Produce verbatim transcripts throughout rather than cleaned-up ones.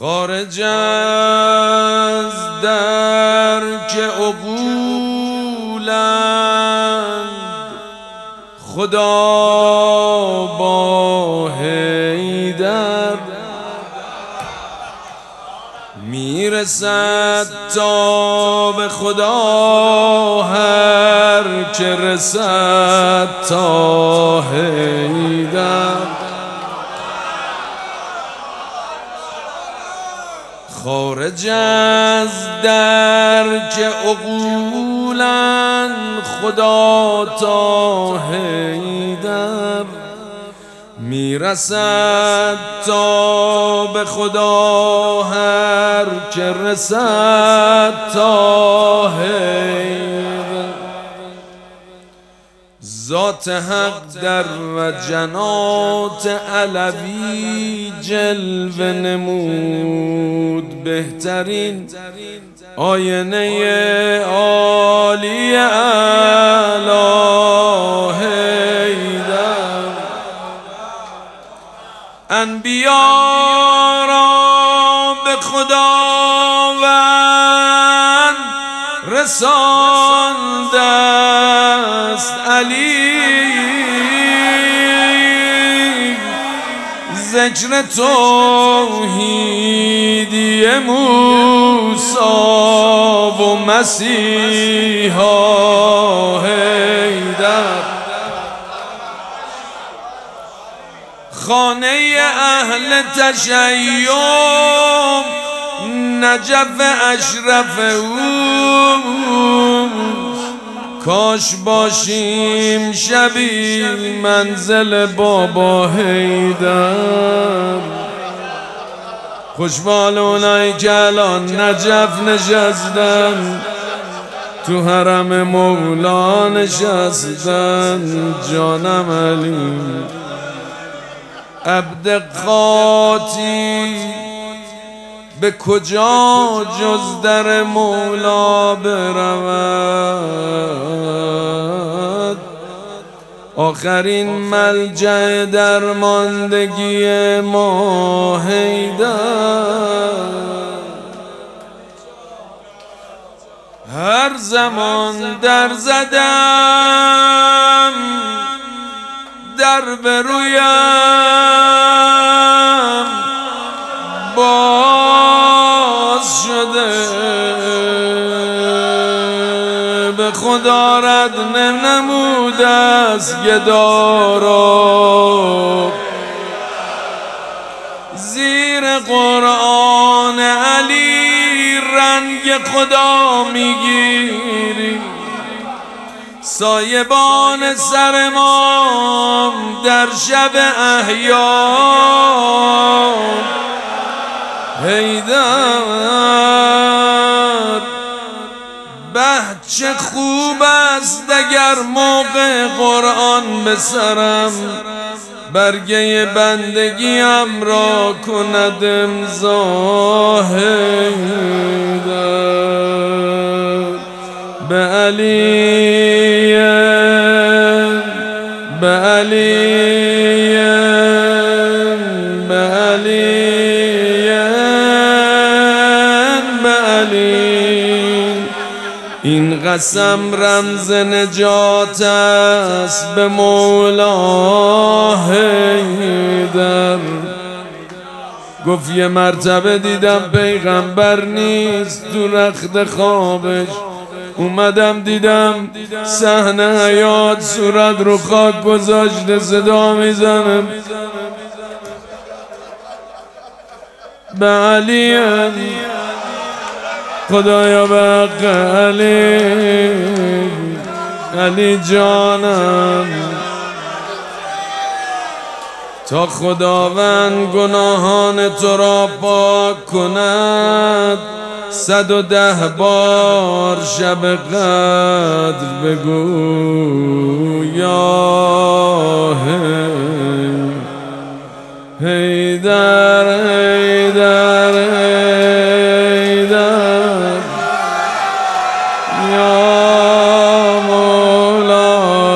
خارج از درک عقولند خدا با حیدر میرسد تا به خدا هر که رسد تا حیدر. خارج از درک عقولند خدا تا حیدر میرسد تا به خدا هر که رسد تا حیدر. ذات حق در وجنات علوی جلوه نمود بهترین آینه عالی اعلی حیدر. انبیا را به خداوند رسانده است علی، ذکر توحیدی موسی و مسیحا حیدر. خانه اهل تشیع نجف اشرف او، کاش باشیم شبی منزل بابا حیدر. خوشبال اونایی که الان نجف نشستن، تو حرم مولا نشستن. جانم علی عبد قاطی به کجا جز در مولا برود؟ آخرین ملجأ درماندگی ما حیدر. هر زمان در زدم در برویم باز شده، به خدا رد ننموده است گدا را. زیر قرآن علی رنگ خدا میگیری، سایبان سر ما در شب احیا حیدر. به چه خوب است اگر موقع قرآن به سرم برگه بندگیم را کند امضا حیدر. به علی به علی به علی به علی. این قسم رمز نجات است به مولا حیدر. گفت یه مرتبه دیدم پیغمبر نیست تو رخت خوابش، اومدم دیدم صحنه حیات صورت رو خاک گذاشته صدا میزنم به علی خدایا به حق علی، علی جانم. تا خداوند گناهان تو را پاک کند، صد و ده بار شب قدر بگو یا حیدر حیدر حیدر یا مولا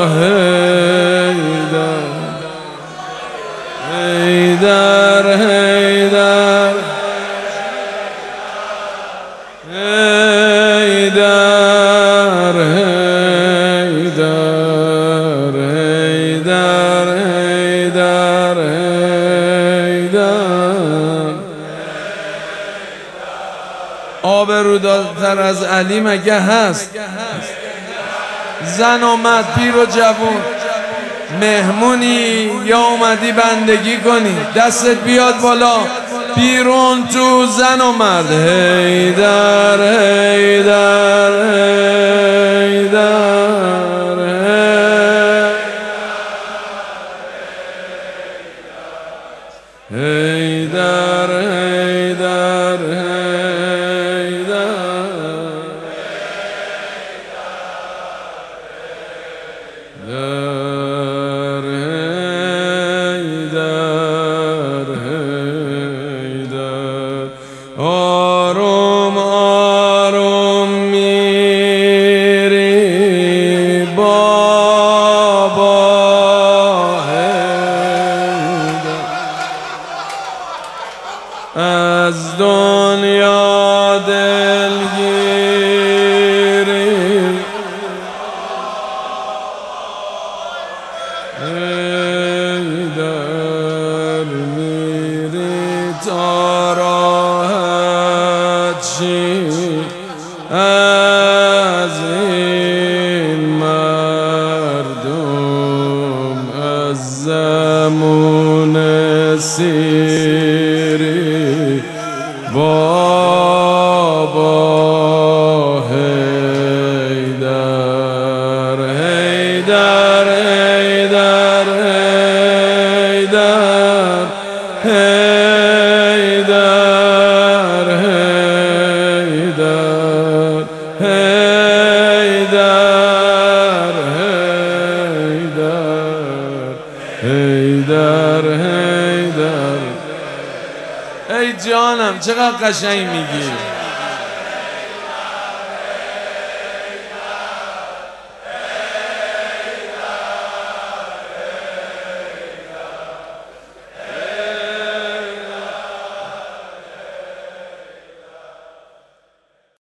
حیدر حیدر حیدر آبرودارتر از علی مگه هست؟ زن و مرد، پیر و جوون، مهمونی یا اومدی بندگی کنی؟ دستت بیاد بالا، بیرون تو زن و مرد. حیدر حیدر حیدر حیدر حیدر آروم آروم میری بابا حیدر، از دنیا دلگیری حیدر، میری تا راحت شی از این مردم، از زمون سیری بابا حیدر حیدر حیدر حیدر حیدر حیدر حیدر حیدر حیدر. ای جانم چقدر قشنگ میگی.